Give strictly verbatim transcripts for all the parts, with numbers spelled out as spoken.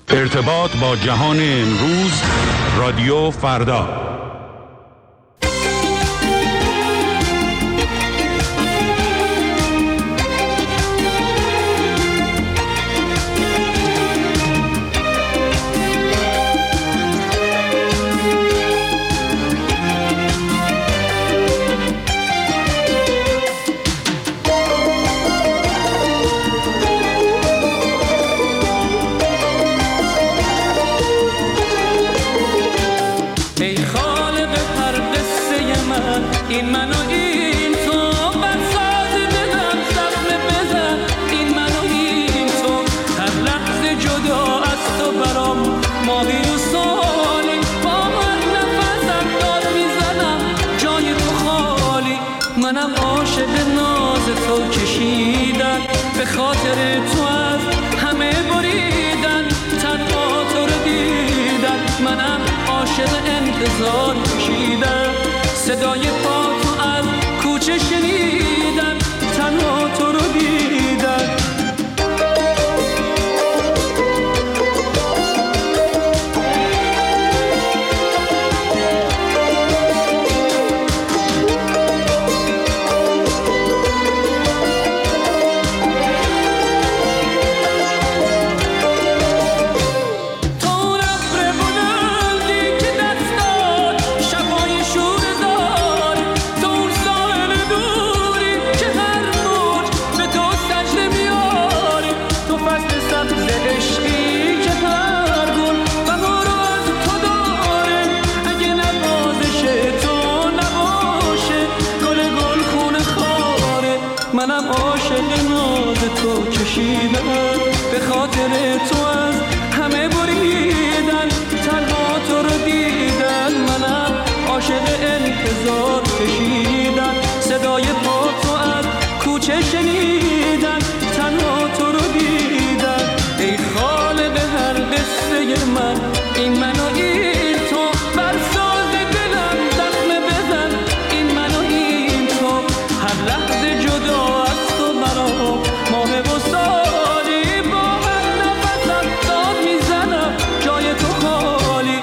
ارتباط با جهان امروز، رادیو فردا. این من و این تو بساز دلم زخم بزن، این من و این تو هر لحظه جدا از تو برام ماهی و سالی، با هر نفسم داد میزنم جای تو خالی. منم عاشق ناز تو کشیدن، به خاطر تو از همه بریدن، تنها تو رو دیدن. منم عاشق انتظار کشیدن، صدای پا تو از کوچه شنیدن، تنها تو رو دیدن. منم عاشق ناز تو کشیدم، به خاطر تو از همه بریدن، تنها تو رو دیدن. منم عاشق انتظار کشیدن، صدای پا تو از کوچه شنیدن، تنها تو رو دیدن. ای خالق هر قصه من، این من و این تو برساز دلم زخم بزن، این من و این تو هر لحظه جدا ماه و سالی، با هر نفسم داد میزنم جای تو خالی.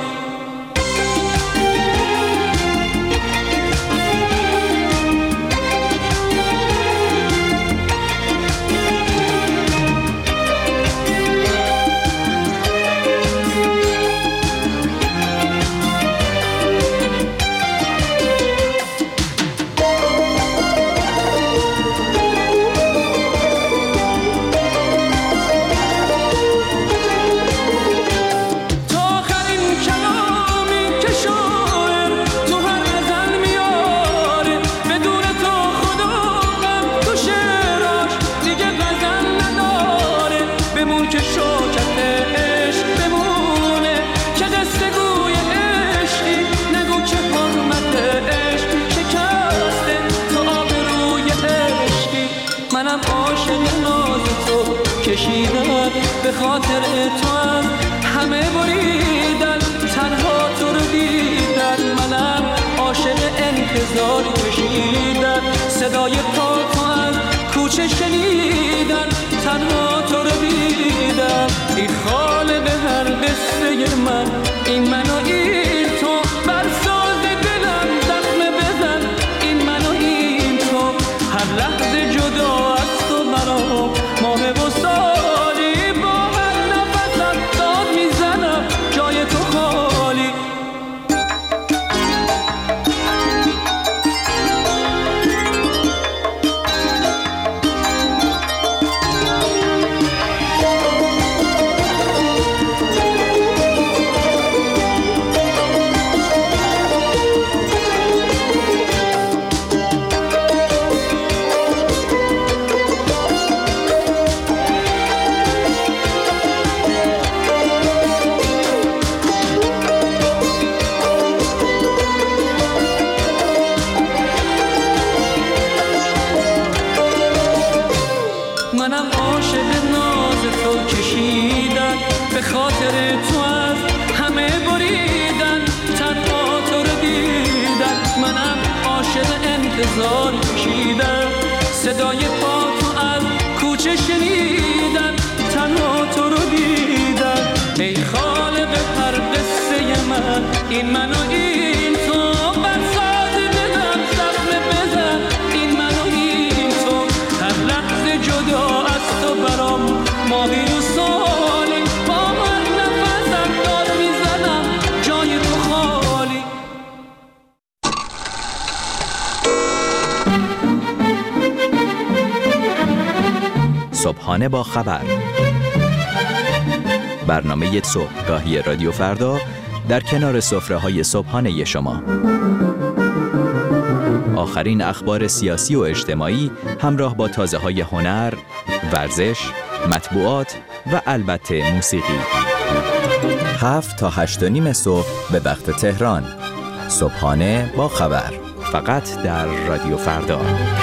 که شوکت عشق بمونه، که قصه گوی عشقی نگو که حرمت عشق شکسته تو آبروی عشقی. منم عاشق ناز تو کشیدم، به خاطر تو از همه بریدن، تنها تو رو دیدن. منم عاشق انتظار کشیدن، صدای پا تو از کوچه شنیدن، تنها تو رو دیدم. ای خالق هر قصه من، این من و این تو برساز دلم زخم بزن، این من و این تو هر لحظه جدا از تو برام ماه و سالی، با هر نفسم داد میزنم جای تو خالی. منم عاشق ناز تو کشیدن، به خاطر تو از همه بریدن، تنها تو رو دیدن. منم عاشق انتظار کشیدن، صدای پا تو از کوچه شنیدن، تنها تو رو دیدن. ای این من و این تو بر ساده بدم زخم بزن این من و این تو هر لحظه جدا از تو برام ماهی و سالی با هر نفسم داد میزنم جای تو خالی. صبحانه با خبر، برنامه صبحگاهی رادیو فردا در کنار سفره‌های صبحانه شما. آخرین اخبار سیاسی و اجتماعی همراه با تازه‌های هنر، ورزش، مطبوعات و البته موسیقی. هفت تا هشت و نیم صبح به وقت تهران. صبحانه با خبر، فقط در رادیو فردا.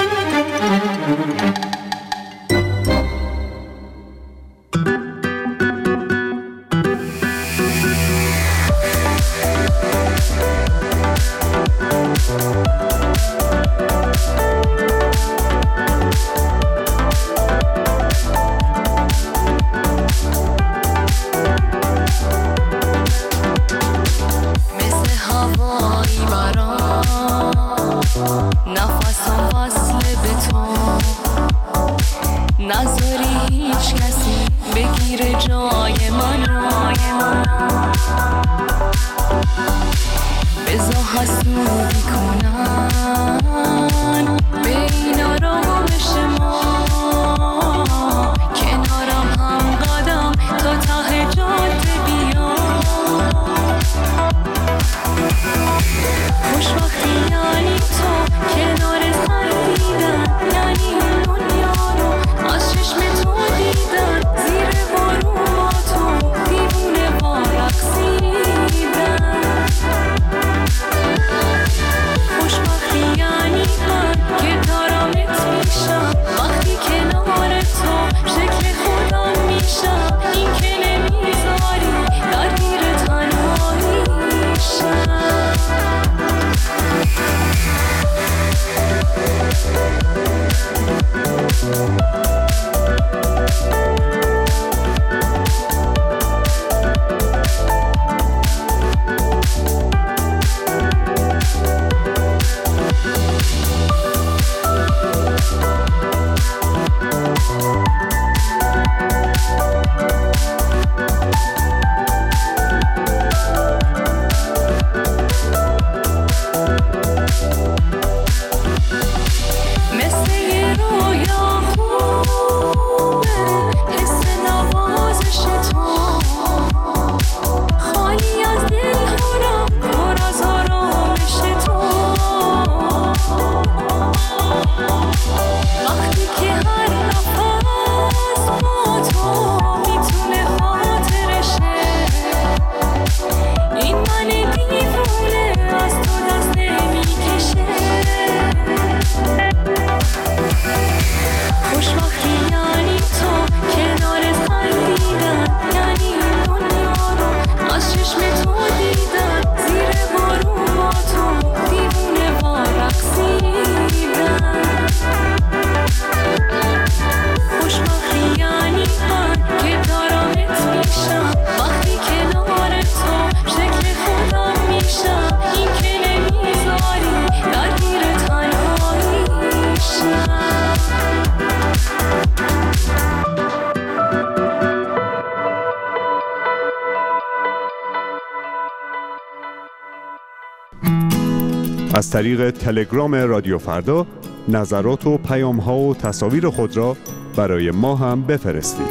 از طریق تلگرام رادیو فردا نظرات و پیام‌ها و تصاویر خود را برای ما هم بفرستید.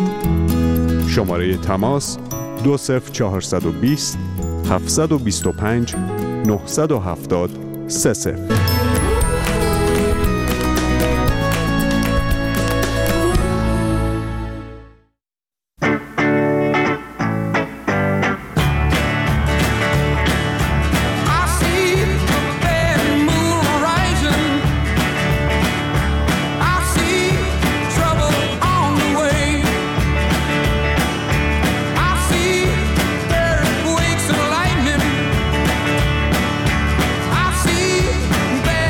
شماره تماس دو صفر چهارصد و بیست هفتصد و بیست و پنج نهصد و هفتاد سه صفر. There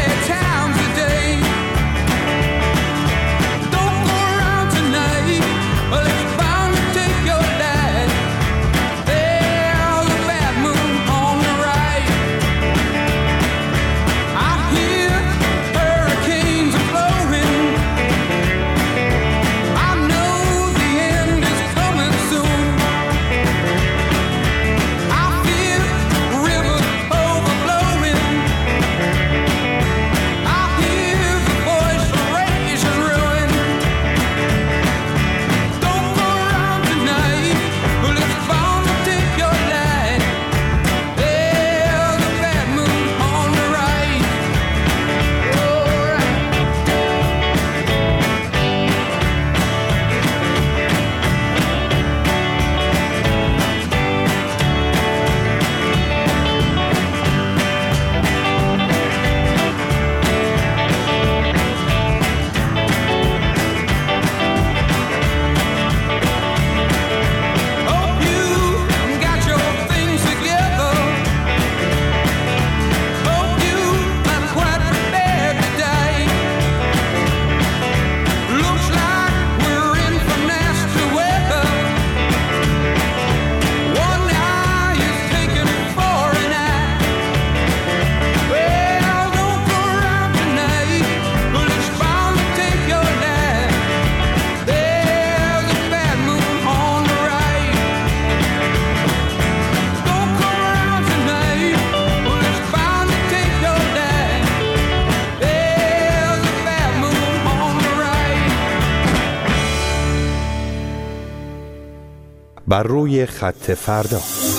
بر روی خط فردا.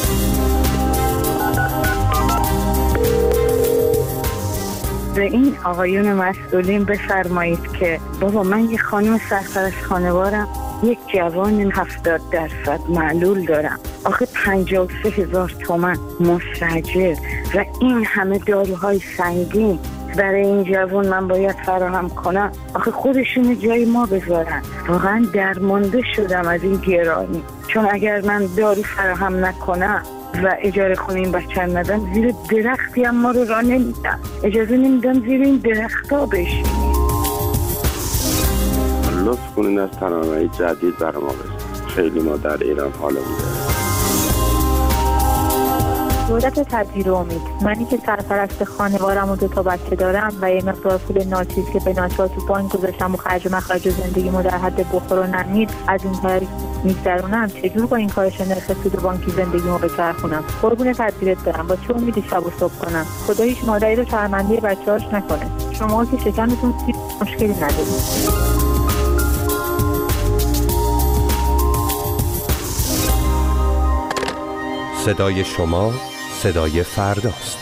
به این آقایون مسئولین بفرمایید که بابا من یه خانم سرپرست خانوارم، یک جوان هفتاد درصد معلول دارم، آخه پنجاه و سه هزار تومن مستاجر و این همه داروهای سنگین برای این جوان من باید فراهم کنم. آخه خودشون جای ما بذارن. واقعا درمانده شدم از این گرانی، چون اگر من دارو فراهم نکنم و اجاره خونه این بچه ندم، زیر درختی هم ما رو راه نمیدن، اجازه نمیدم زیر این درخت ها بشیم. لطف کنین از ترانه‌های جدید برای ما بزنید، خیلی ما در ایران حالمون داره. دولت تدبیر و امید، منی که سرپرست خانوارم و دو تا بچه دارم و یه مقدار پول ناچیز که به ناچار تو بانک گذاشتم و خرج و مخرج زندگیمو در حد بخور و نمید از این طریق میگذرونم، چجور با این کارش نرخ سود بانکی زندگیمو بچرخونم؟ قربون تدبیرت برم، با چه امیدی شب و صبح کنم؟ خدا هیچ مادری رو شرمنده بچه‌هاش نکنه. شما که شکمتون سیر مشکلی ندارید. صدای شما صدای فرداست.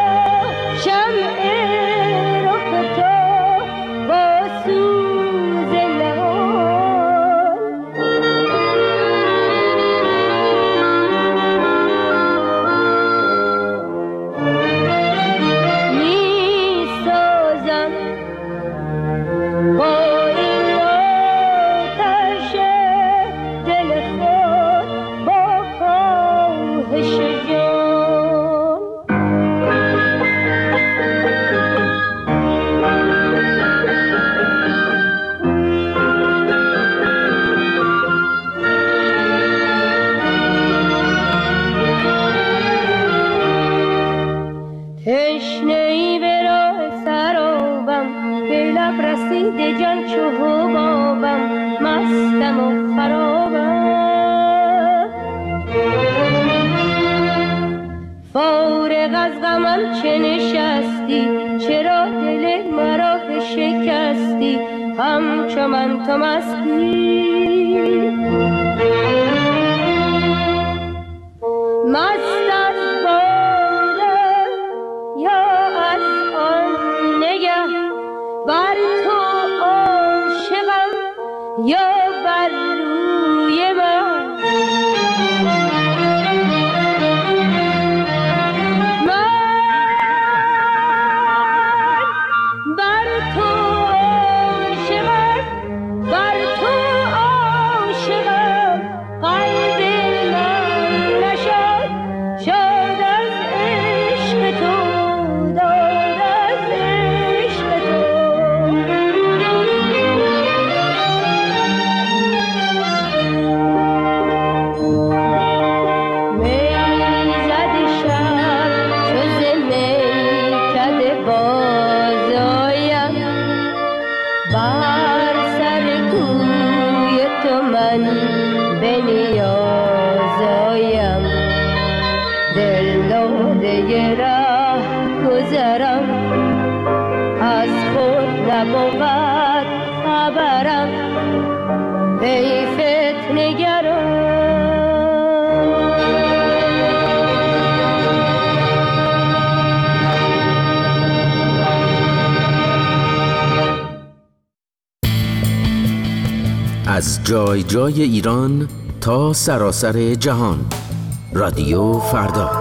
شمع رخ تو با سوز جان چو حبابم مستم و خرابم فارغ از غمم چه نشستی چرا دل مرا شکستی همچو من تو مستی مست از باده یا از آن نگه بر تو عاشقم یا بر روی من از جای جای ایران تا سراسر جهان رادیو فردا.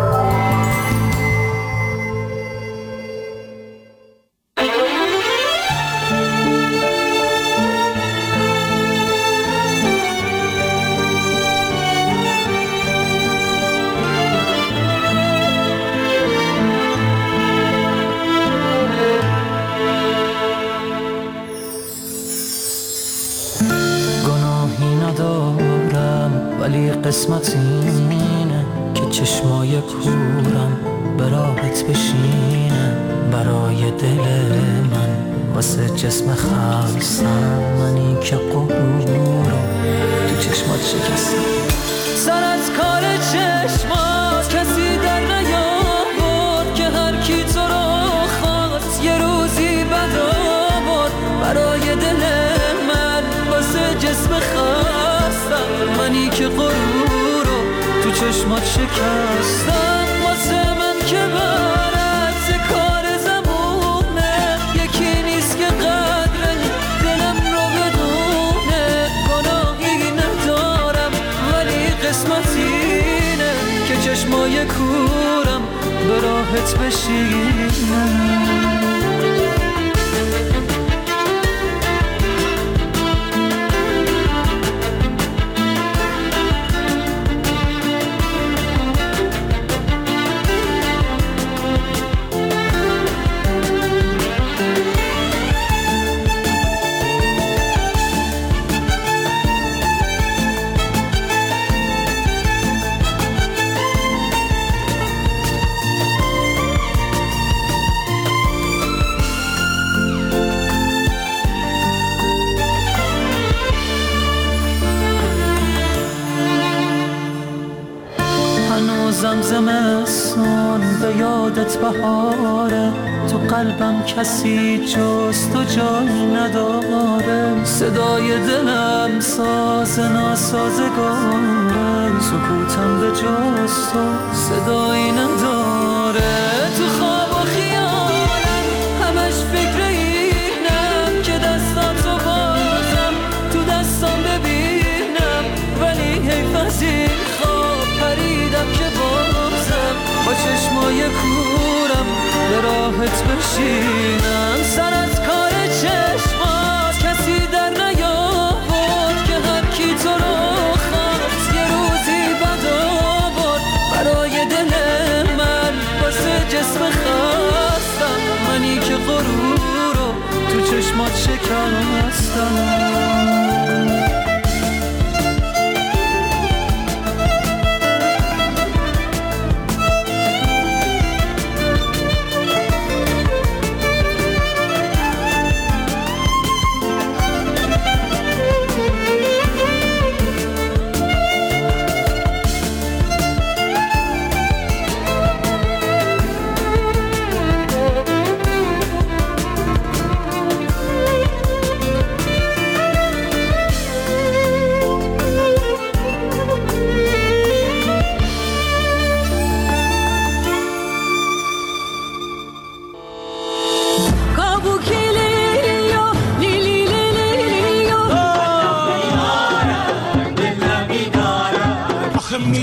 قسمت اینه که چشمای کورم به راحت بشینه برای دل من واسه جسم خستم منی که قبور رو تو چشمات شکستم سر از کار چشمات کسی در نیاورد که هر کی تو رو خواست یه روزی بد آورد برای دل من واسه جسم خستم منی که غرور رو تو چشمات شکستم واسه من که برعکس کار زمونه یکی نیست که قدر دلم رو بدونه گناهی ندارم ولی قسمت اینه که چشمای کورم به راحت بشینم زمستون به یادت بهاره تو قلبم کسی جز تو جای نداره صدای دلم ساز ناسازگاره سکوتم به جز تو صدایی نداره تو خواب و خیالم همش فکر اینم که دستاتو بازم تو دستام ببینم ولی حیف از این خواب پریدم که با چشمای کورم به راحت بشینم سر از کار چشمات کسی در نیاورد که هر کی تو رو خواست یه روزی بد آورد برای دل من واسه جسم خستم منی که غرور رو تو چشمات شکستم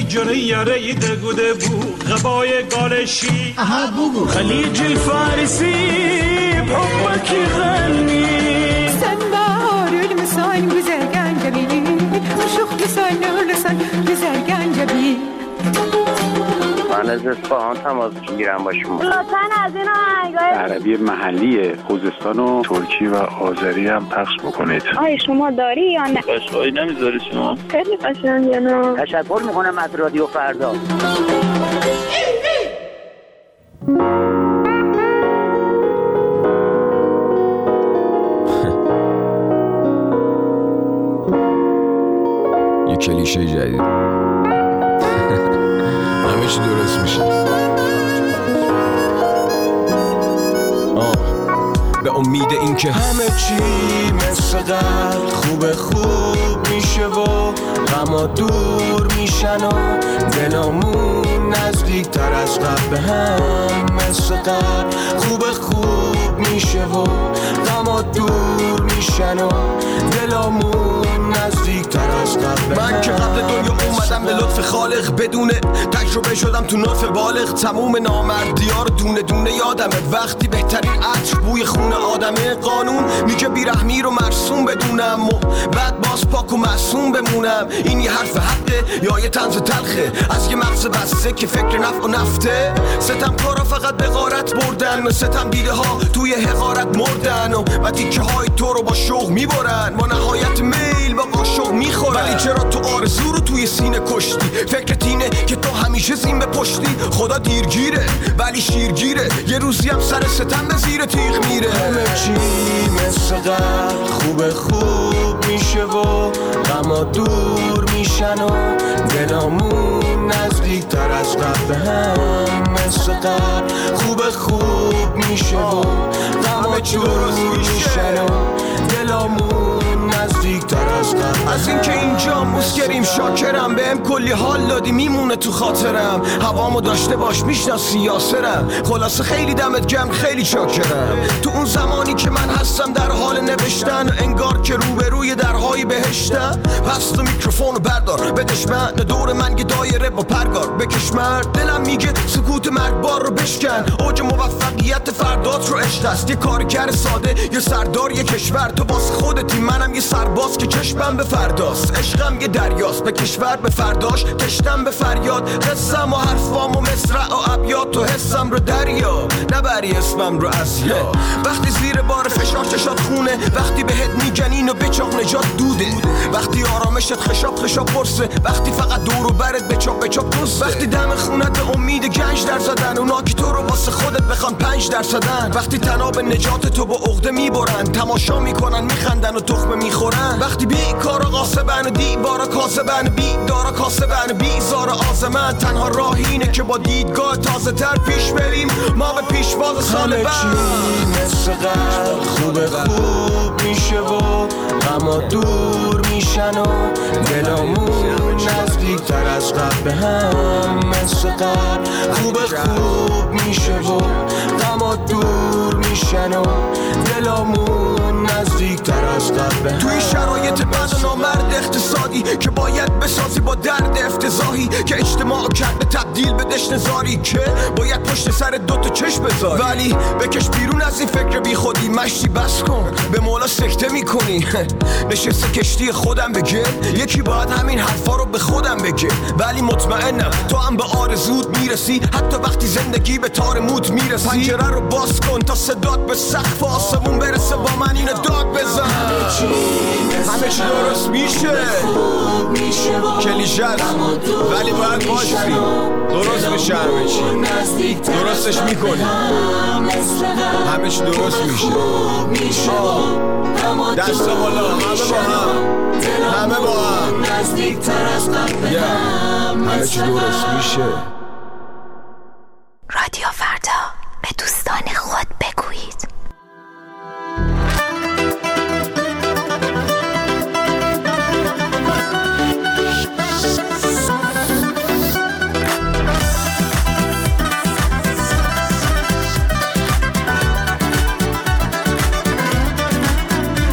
جنه یاره دگوده بو غبای گالشی اها بگو خلیج الفارسی بحبکی غنی سن بارول مسان güzel gencebi Aşık güzel nörlesen güzel gencebi من از اصفهان تماس میگیرم با شما. لطفاً از این آهنگای عربی محلی خوزستان و ترکی و آذری هم پخش بکنید. آی شما داری یا نه؟ قشقایی نمیذاری شما؟ خیلی قشنگه نه. تشکر میکنم از رادیو فردا. یه کلیشه جدید. همه چی درست میشه. آه. به امید این که همه چی مثل قبل خوب خوب میشه و غما دور میشن و دلامون نزدیک تر از قبل به هم مثل قبل خوب خوب میشه و غما دور میشن و دلامون نزدیک تر از قبل. من که قبل دنیا اومدم به لطف خالق بدون تجربه شدم تو نطف بالغ تموم نامردیار دونه دونه یادمه وقتی بهترین عطر بوی خون آدمه قانون میگه بیرحمی رو مرسوم بدونم و بعد باز پاک و معصوم بمونم. این یه حرف حقه یا یه طنز تلخه از یه مغز بسته که فکر نفع و نفته. ستم کارا فقط به غارت بردن ستم دیده ها توی حقارت مردن و و تیکه های تو رو با شوق میبرن با نهایت میل با قاشق میخورن. ولی چرا تو آرزو رو توی سینه کشتی؟ فکرت اینه که تو همیشه زین به پشتی. خدا دیرگیره ولی شیرگیره یه روزی هم سر ستم به زیر تیغ میره. همه چی مثل قبل خوب خوب میشه و غما دور میشن و دلامون نزدیک تر از قبل هم مثل قبل خوب خوب میشه و غما دور میشن و دلامون نزدیک تر از قبل. از این که اینجا مسکریم شاکرم بهم کلی حال دادی میمونه تو خاطرم. هوامو داشته باش میشناسی یاسرم. خلاصه خیلی دمت گرم خیلی شاکرم. تو اون زمانی که من هستم در حال نوشتن انگار که روبروی درهای بهشتم. پس تو میکروفونو بردار بدش من دور من یه دایره با پرگار بکش مرد. دلم میگه سکوت مرگبار رو بشکن. اوج موفقیت فردات رو عشق است. یه کارگر ساده یه سردار یه کشور. تو باز خودتی منم یه سرباز که چشمم به فرداست. عشقم یه دریاست به کشور به فرداش تشتم به فریاد. قصم و حرفام و مصرع و ابیات تو حسم رو دریا نبری اسمم رو از یا. وقتی زیر بار فشار چشات خونه وقتی بهت میگن اینو بچاق نجات دوده. وقتی آرامشت خشاب خشاب پرسه وقتی فقط دور و برت بچاق بچاق دوسته. وقتی دم خونت به امید گنج در زدن اونا که تو رو واسه خودت بخوان پنج درصدن. وقتی تناب نجات تو با عقده میبرن تماشا میکنن میخندن و تخمه میخورن. وقتی بی کارا قاسبن و دیوارا کاسبن بی دارا کاسبن بی زار آزمن. تنها راه اینه که با دیدگاه تازه تر پیش بریم ما به پیشواز سال بعد. مثل قبل خوب خوب میشه و غما دور میشن و دلامون نزدیک تر از قبل هم مثل قبل خوب خوب میشه و غما دور میشن و دلامون نزدیک تر از قبل. توی شرایط بد و نامرد اقتصادی که باید بسازی با درد افتضاحی که اجتماع کرده تبدیل به دشنزاری که باید پشت سر دوتا چشم بذاری. ولی بکش بیرون از این فکر بی خودی مشتی بس کن به مولا سکته میکنی. نشسته کشتی خودم بگه یکی باید همین حرفا رو به خودم بگه. ولی مطمئنم تو هم به آرزوت میرسی حتی وقتی زندگی به تار موت میرسی. پنجره رو باز کن تا صدات به سقف آسمون برسه با من اینو داد بزن. همه چی درست میشه کلیشه است ولی باید باشی درست میشه. همه چی درستش میکنی همه چی درست میشه. دست بالا همه با هم همه با هم همه چی درست میشه. رادیو فردا به دوستان خود بگویید.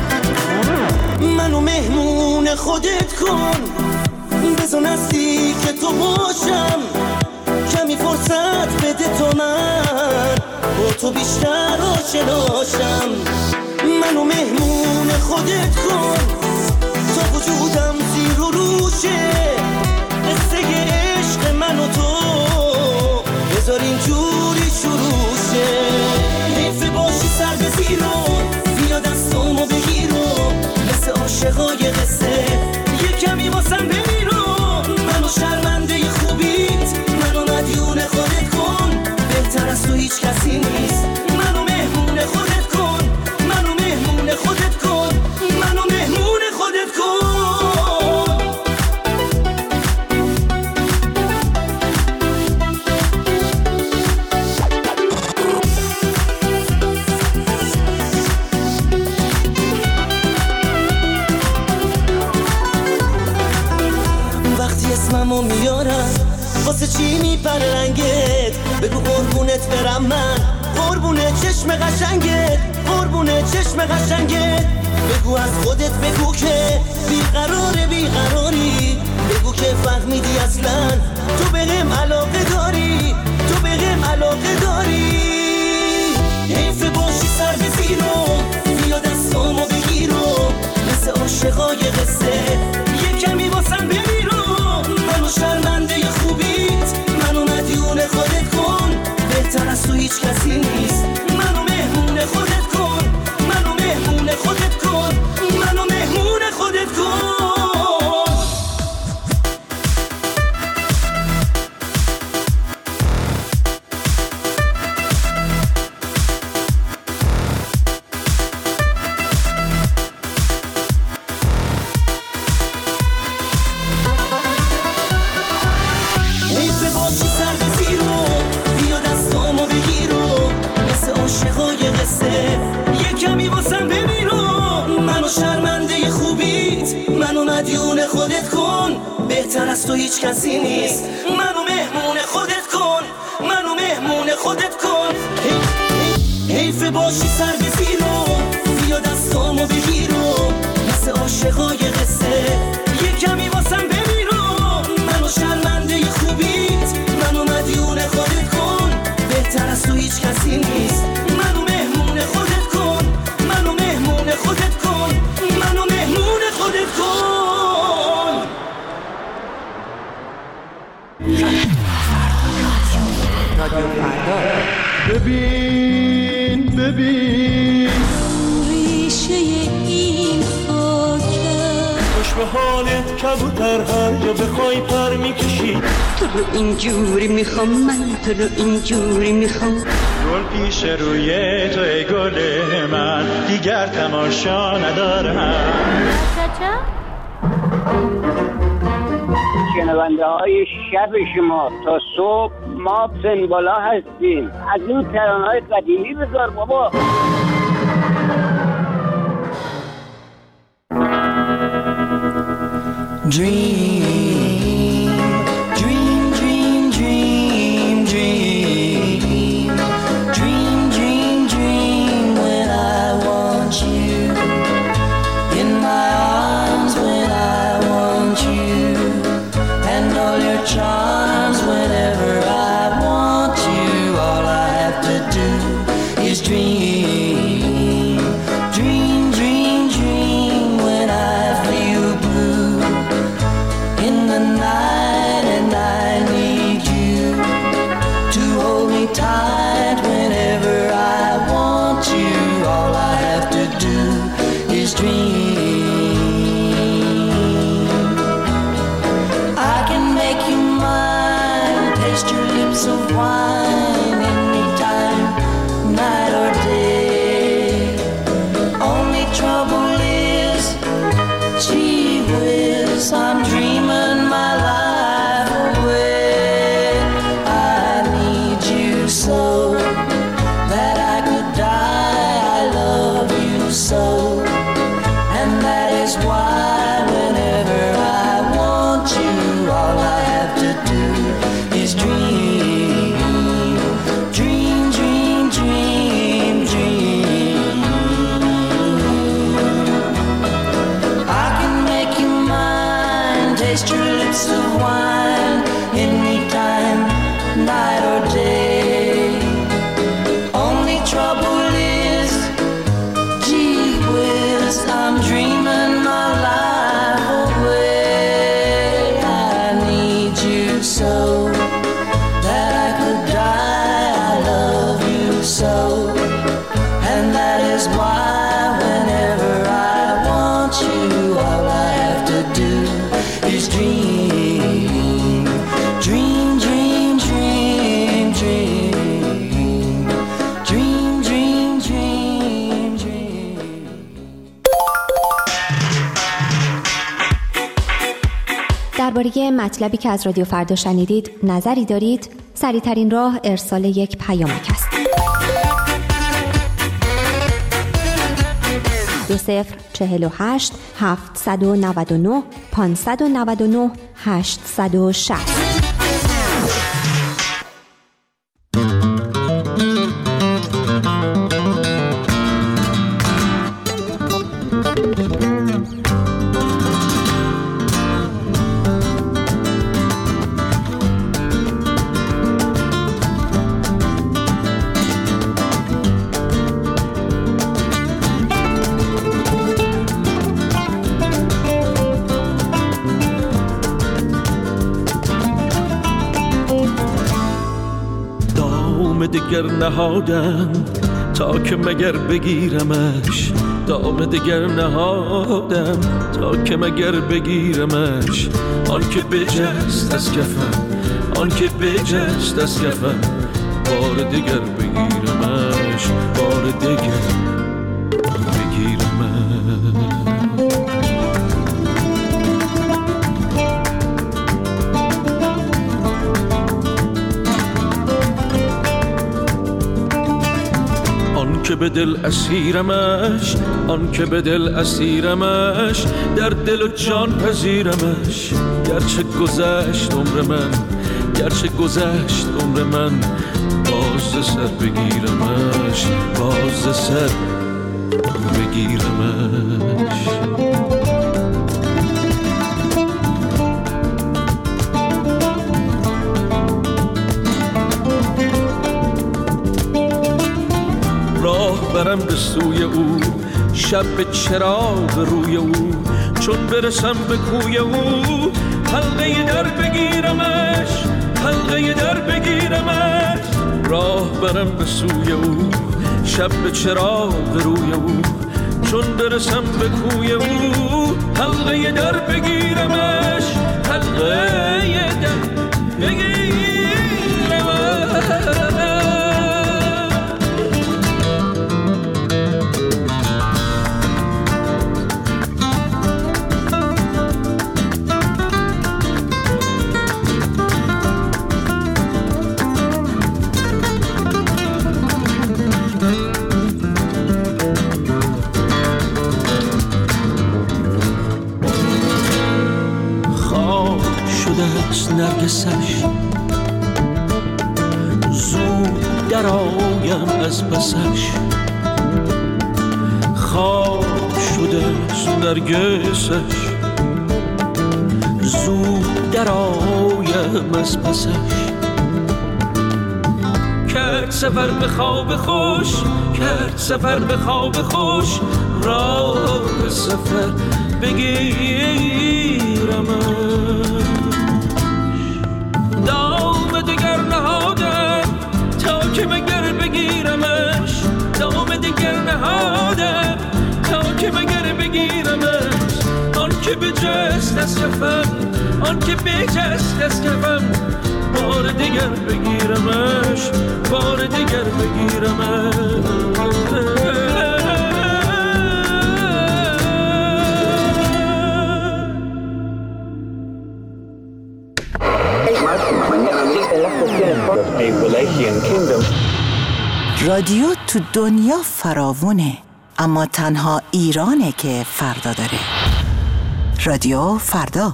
منو مهمون خودت کن بزن نزدیک تو باشم، کمی فرصت بده تو من با تو بیشتر آشناشم. منو مهمون خودت کن تا وجودم زیر و روشه، قصه عشق من و تو بذار اینجوری شروع شه. حیف باشی سر به زیرو بیا دستامو بگیرو، مثل عاشقای قصه یه کمی واسم بمیرو. منو شرمنده خوبیت، منو مدیون خودت کن، بهتر از تو هیچ کسی نیست. منو مهمون خودت کن، منو مهمون خودت کن، منو مهمون خودت کن. وقتی اسممو میارم واسه چی میپره رنگت؟ بگو قربونت برم من، قربونه چشم قشنگت، قربونه چشم قشنگت. بگو از خودت بگو که بیقراره بیقراری، بگو که فهمیدی اصلا تو بهم علاقه داری، تو بهم علاقه داری. حیف باشی سر به زیرو بیا دستامو بگیرو، مثل عاشقای قصه یه کمی واسم بمیرو. منو شرمنده خوبیت، منو مدیون خودت کن، بهتر از تو هیچ کسی نیست. منو مهمون خودت کن، منو مهمون خودت کن، منو مهمون خودت کن. حیف باشی سر به زیرو بیا دستامو بگیرو، مثل عاشقای قصه یه کمی واسم بمیرو. منو شرمنده خوبیت، منو مدیون خودت کن، بهتر از تو هیچ کسی نیست. منو مهمون خودت کن، منو مهمون خودت کن. حیف باشی سر به زیرو بیا دستامو بگیرو، مثل عاشقای قصه یه کمی واسم بمیرو. منو شرمنده خوبیت، منو مدیون خودت کن، بهتر از تو هیچ کسی نیست. منو مهمون خودت کن، منو مهمون خودت کن، منو مهمون خودت کن. رادیو فردا. ببین ببین ریشه این خاکه، خوش به حالت کبوتر هر جا بخوای پر میکشی. تو رو اینجوری میخوام، من تو رو اینجوری میخوام. گل پیش روی تو ای گل من، دیگر تماشا ندارم. شنونده های شب شما تا صبح ما سنبالا هستیم. از این ترانه های قدیمی بذار بابا. Dream, dream, dream, dream, dream. Dream, dream, dream when I want you. In my arms when I want you. And all your charms whenever I want you. All I have to do is dream. Dream, dream, dream when I feel blue in the night and I need you to hold me tight whenever I want you. All I have to do is dream. I can make you mine, taste your lips of wine anytime, night or day. Only trouble is, gee whiz, I'm dreaming my life away. I need you so that I could die. I love you so, and that is why whenever I want you, all I have to do is dream. Dream, dream, dream, dream. I can make you mine, taste your lips of wine درباره مطلبی که از رادیو فردا شنیدید نظری دارید؟ سریع‌ترین راه ارسال یک پیامک است. دو صفر چهل و هشت هفتصد و نود و نه پانصد و نود و نه هشتصد و شصت. دگر نهادم تا که مگر بگیرمش، دام دگر نهادم تا که مگر بگیرمش. آن که بجست از کفم، آن که بجست از کفم، بار دگر بگیرمش، بار دگر بگیرمش. آن که به دل اسیرمش، آن که به دل اسیرمش، در دل و جان پذیرمش. گرچه گذشت عمر من، گرچه گذشت عمر من، باز سر بگیرمش، باز سر بگیرمش. راه برم به سوی او، شب به چراغ روی او، چون برسم به کوی او، حلقه در بگیرمش، حلقه در بگیرمش. راه برم به سوی او، شب به چراغ روی او، چون برسم به کوی او، حلقه در بگیرمش، حلقه در بگیرمش. نرگسش زود در آیم از پسش، خواب شده نرگسش زود در آیم از پسش. کرد سفر به خواب خوش، کرد سفر به خواب خوش، راه سفر بگیرم. دام دگر نهادم تا که مگر بگیرمش، دام دگر نهادم تا که مگر بگیرمش. آن که بجست از کفم، آن که بجست از کفم، بار دگر بگیرمش، بار دگر بگیرمش. رادیو تو دنیا فراوونه، اما تنها ایرانه که فردا داره. رادیو فردا.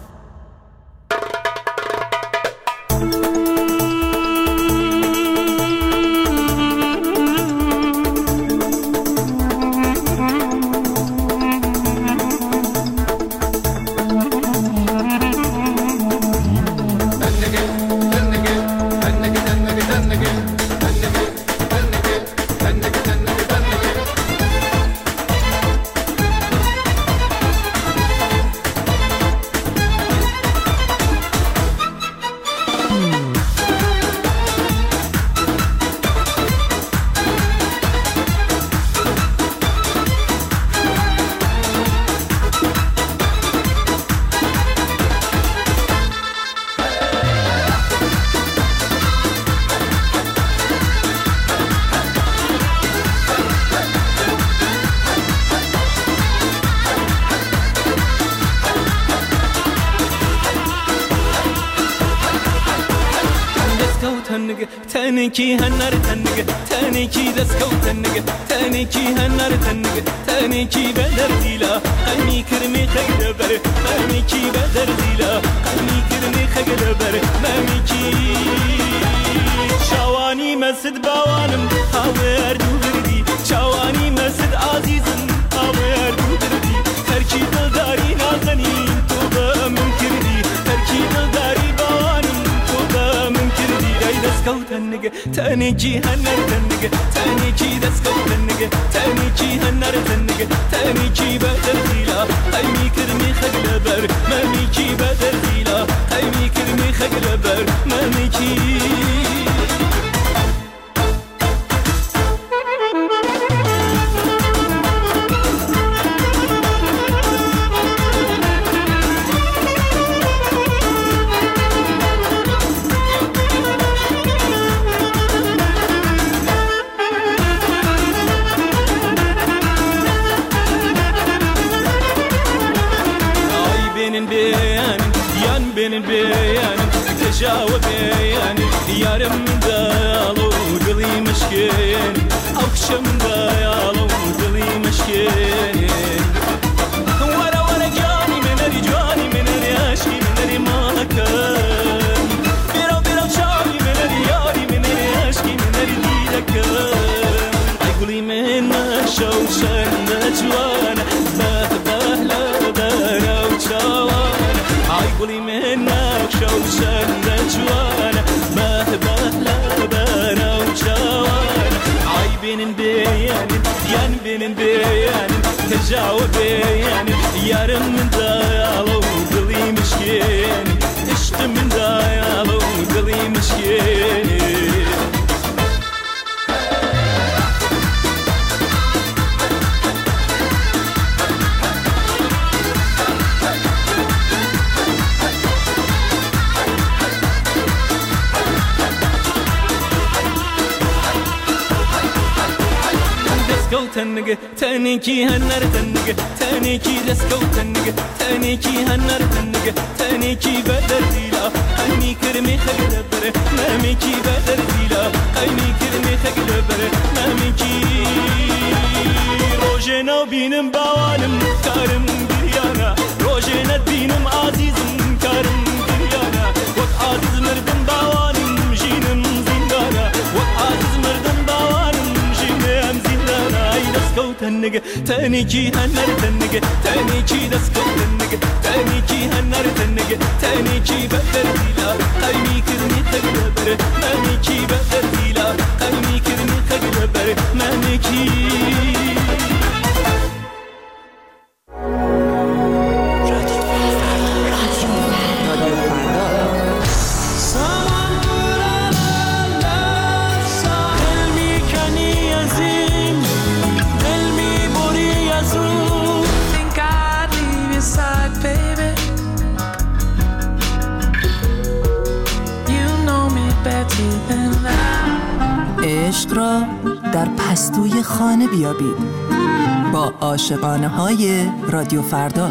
تنگه تنکی هنر تنگه تنکی دسکو تنگه تنکی هنر تنگه تنکی بدر دیلا قمی کرمی خیل بره ممیکی بدر دیلا قمی کرمی خیل بره ممیکی چوانی مسد باوانم هاور دو بردی چوانی مسد عزیزم هاور دو بردی هرکی دلداری نازنی تو با من کردی هرکی دلداری باوانم تو با من کردی ای دسکو تنگه تنکی هنر تنگه تنکی دسکو تنگه تنکی هنر تنگه تنکی بدر دیلا قمی کرمی خیل بر ممیکی بدر دیلا قمی کرمی خیل بر ممیکی benim beyanım tecavüz beyanım yarım dayalı dilim aşkın akşam dayalı dilim aşkın wara wara cani meneri cani meneri aşkı meneri malakan biro biro cani meneri yari meneri aşkı meneri dilakan ay guli menna şavşan najwana bah bah la dara uçawan ay guli menna شوشن دجوانا ما بهلا بنا وشوان عاي بين بيان ين بين بيان تجاوب بيان يارم من دايالو قلي مشكين اشت من دايالو قلي مشكين تنگه تنکی هنر تنگه تنکی دسکو تنگه تنکی هنر تنگه تنکی بدر دیلا قمی کرمی خیل بره ممیکی بدر دیلا قمی کرمی خیل بره ممیکی روژنا بینم باوانم کارم گریانا روژنا بینم عزیزم کارم گریانا وقت عزیز مردم باوانم جینم زندانا وقت عزیز مردم باوانم جینم زندانا دسکو تنگه تنکی هنر تنگه تنکی دسکو تنگه تنکی هنر تنگه تنکی بدر دیلا قمی کرمی خیل بره ممیکی بدر دیلا قمی کرمی خیل بره ممیکی عشق را در پستوی خانه بیابید با عاشقانه های رادیو فردا.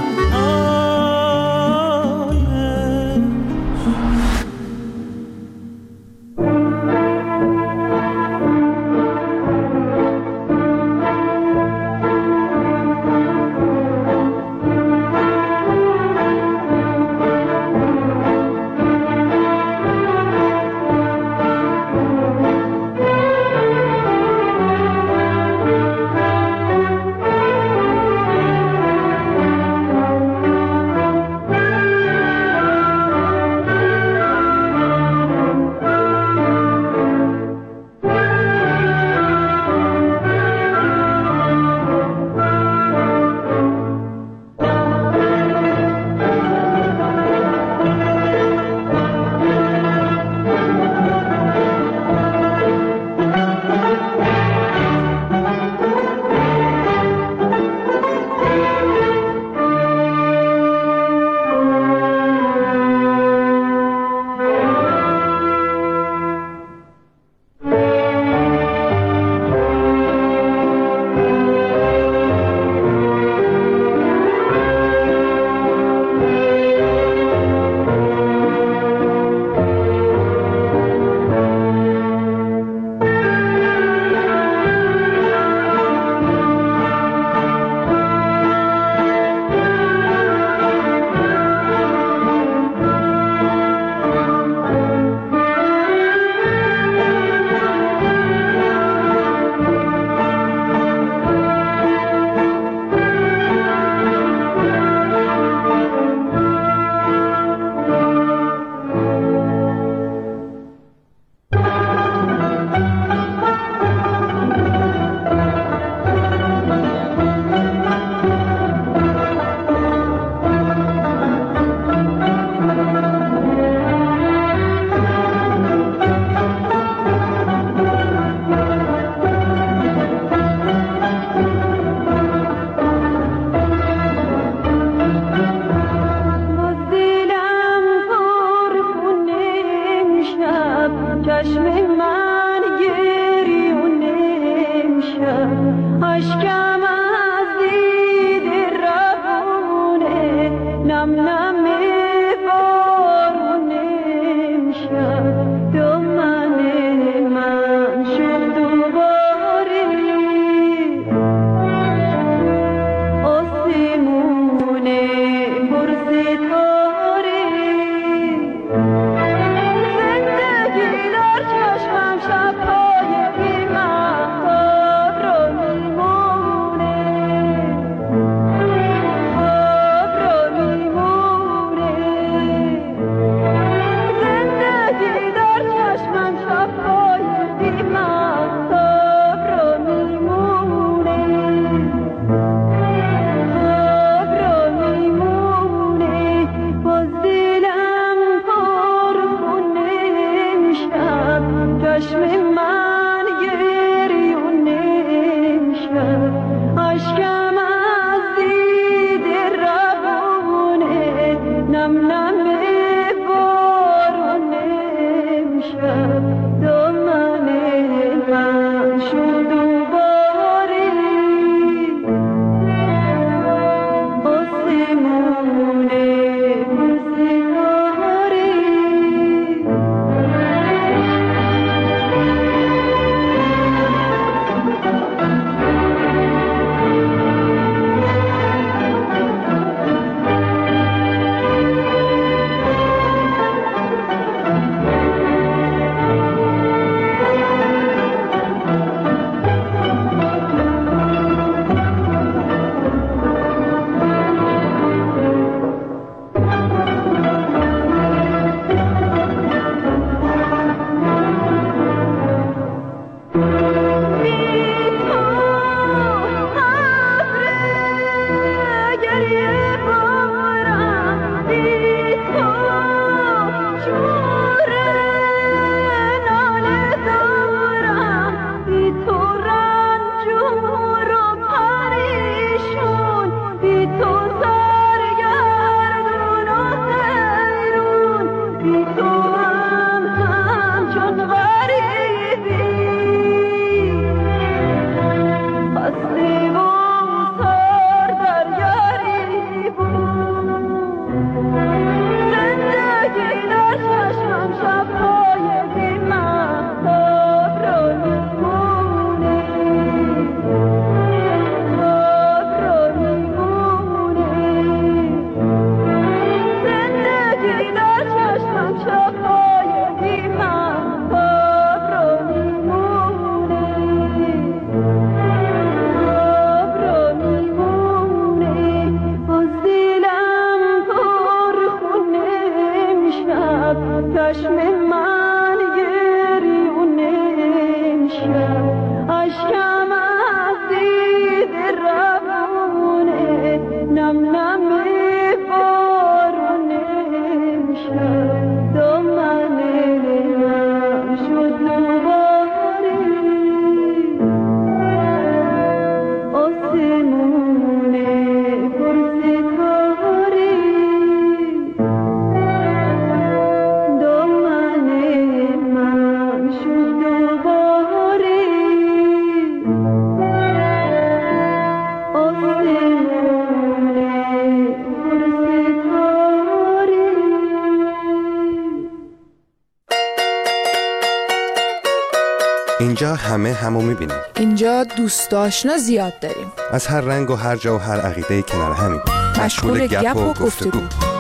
اینجا همه همو میبینیم. اینجا دوست آشنا زیاد داریم. از هر رنگ و هر جا و هر عقیده کنار همین. مشغول گپ و گفتگو.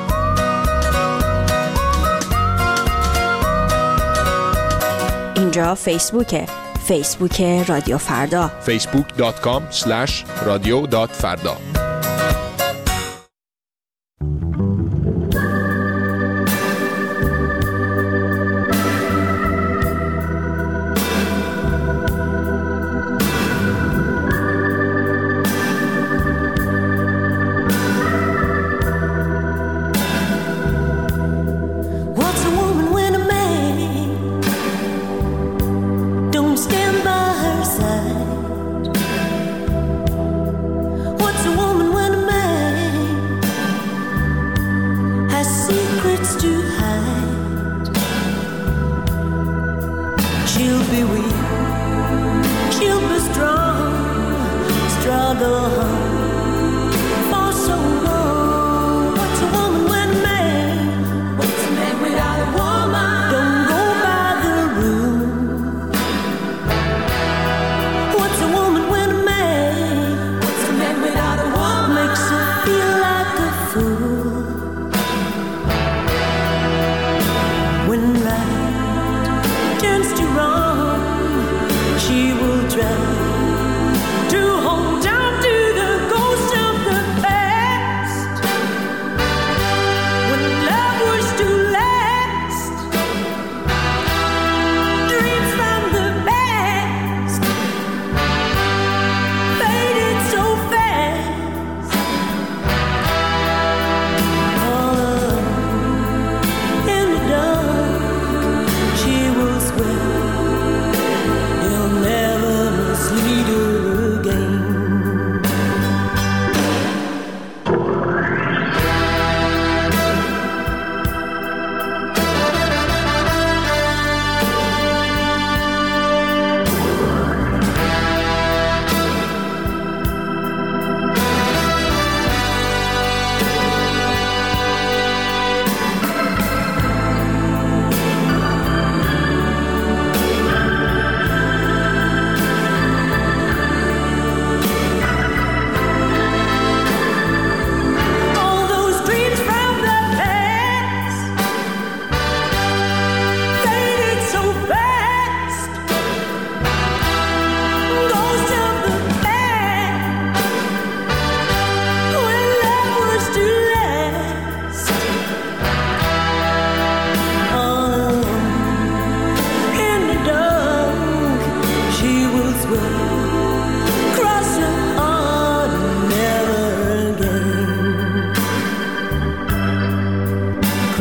اینجا فیسبوکه. فیسبوک رادیو فردا. فیسبوک دات کام اسلش رادیو دات فردا.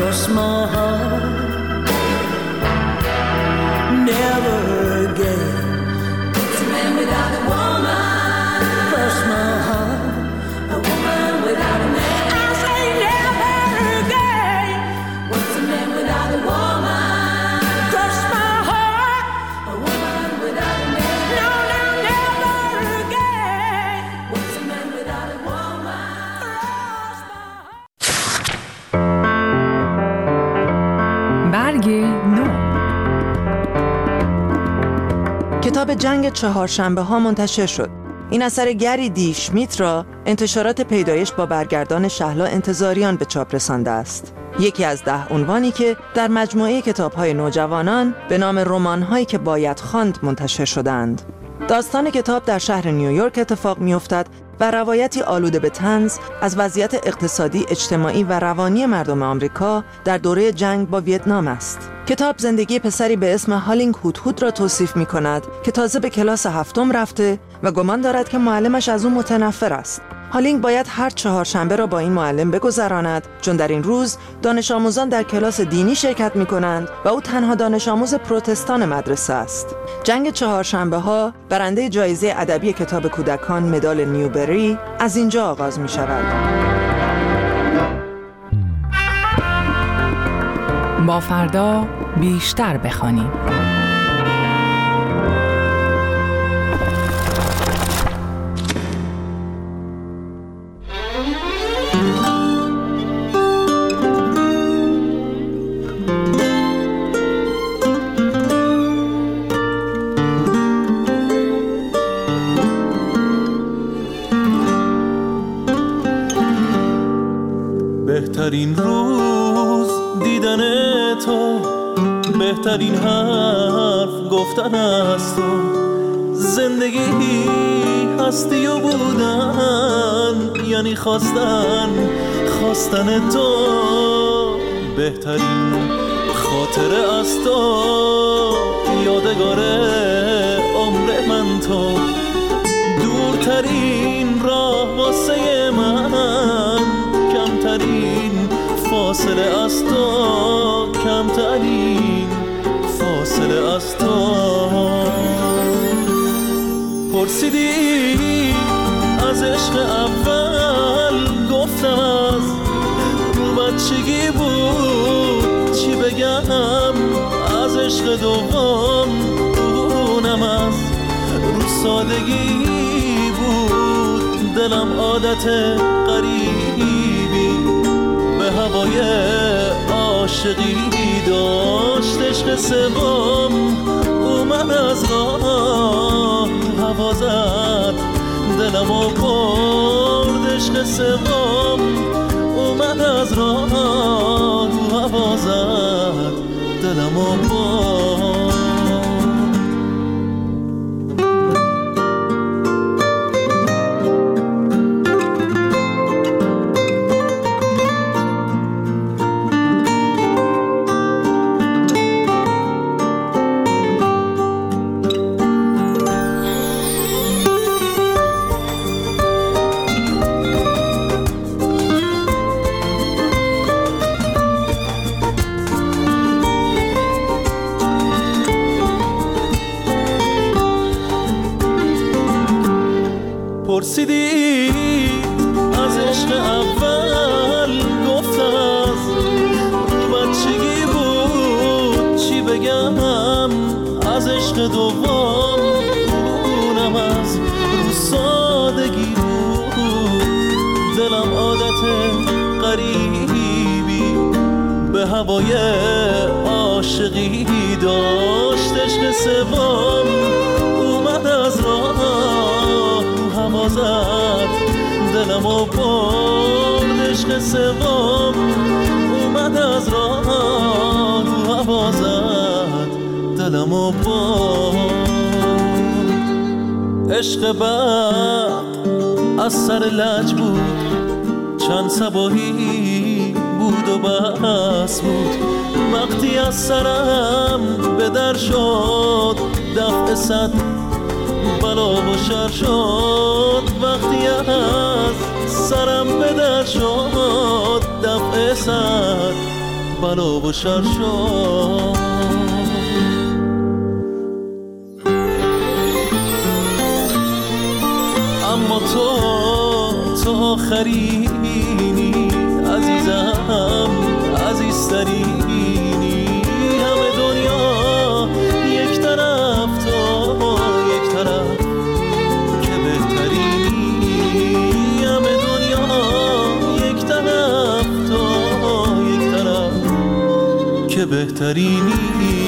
cross my heart, never again. What's a man without a woman? Cross my heart, a woman without a man. I say never again. What's a man without a woman? Cross my heart, a woman without a man. No, no, never again. What's a man without a woman? Cross my heart. برگ نو. کتاب جنگ چهارشنبه ها منتشر شد. این اثر گری دی شمیت را انتشارات پیدایش با برگردان شهلا انتظاریان به چاپ رسانده است. یکی از ده عنوانی که در مجموعه کتاب‌های نوجوانان به نام رمان‌هایی که باید خواند منتشر شدند. داستان کتاب در شهر نیویورک اتفاق می‌افتد و روایتی آلوده به طنز از وضعیت اقتصادی، اجتماعی و روانی مردم آمریکا در دوره جنگ با ویتنام است. کتاب زندگی پسری به اسم هالینگ هودهود را توصیف می کند که تازه به کلاس هفتم رفته و گمان دارد که معلمش از او متنفر است. هالینگ باید هر چهارشنبه را با این معلم بگذراند، چون در این روز دانش آموزان در کلاس دینی شرکت می کنند و او تنها دانش آموز پروتستان مدرسه است. جنگ چهارشنبه ها برنده جایزه ادبی کتاب کودکان مدال نیوبری از اینجا آغاز می شود. با فردا بیشتر بخوانیم. بهترین روز دیدن تو، بهترین حرف گفتن از تو، زندگی هستی و بودن یعنی خواستن خواستن تو، بهترین خاطره از تو، یادگار عمر من تو، دورترین راه واسه من، کمترین فاصله از تو، کمترین فاصله از تو. پرسیدی از عشق اول، گفتم از رو بچگی بود، چی بگم از عشق دوم، اونم از رو سادگی بود، دلم عادت غریبی به هوای عاشقی داشت، عشق سوم اومد از راه هوا زد، دلم و برد، عشق سوم اومد از راه هوا زد، دلم و برد. پرسیدی از عشق اول، گفتم از بچگی بود، چی بگم از عشق دوم، اونم از رو سادگی بود، دلم عادت غریبی به هوای عاشقی داشت، عشق سوم اومد از راه هوا زد، دلم و برد، عشق سوم اومد از راه هوا زد، دلم و برد. عشق بعد از سر لج بود، چند صباحی بود و بس بود، وقتی از سرم به در شد، دفع صد بلا و شر شد، وقتی از سرم به در شد، دفع صد بلا و شرشار. اما تو تو آخرینی عزیزم، عزیزترینی. همه دنیا یک طرف، تو یک طرف که بهترینی. همه دنیا یک طرف، تو یک طرف که بهترینی.